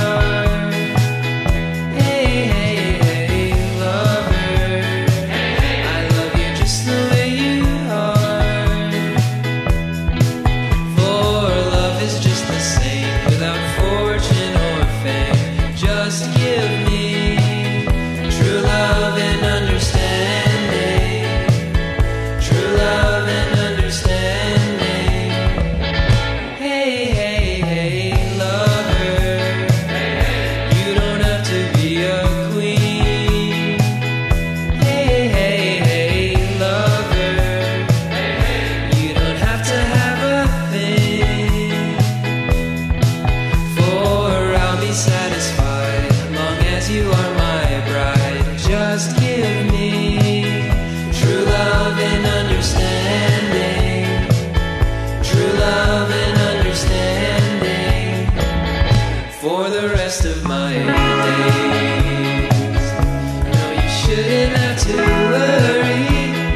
For the rest of my days. No, you shouldn't have to worry.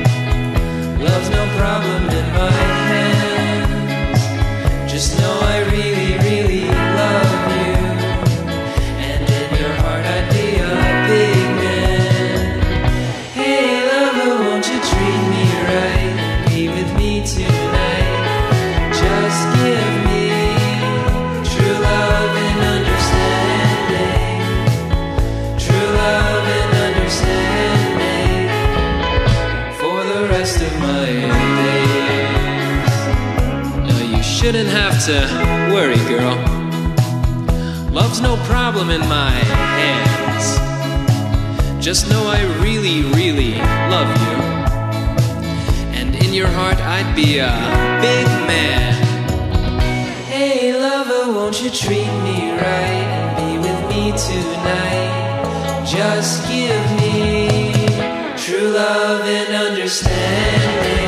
Love's no problem in my hands. Just know I really, really love you. And in your heart I'd be a big man. Hey lover, won't you treat me right? Be with me tonight. Just give me true love and understanding. True love and understanding. For the rest of my days. No, you shouldn't have to worry, girl. Love's no problem in my hands. Just know I really, really love you. And in your heart I'd be a big man. Hey lover, won't you treat me right and be with me tonight? Just give me true love and understanding.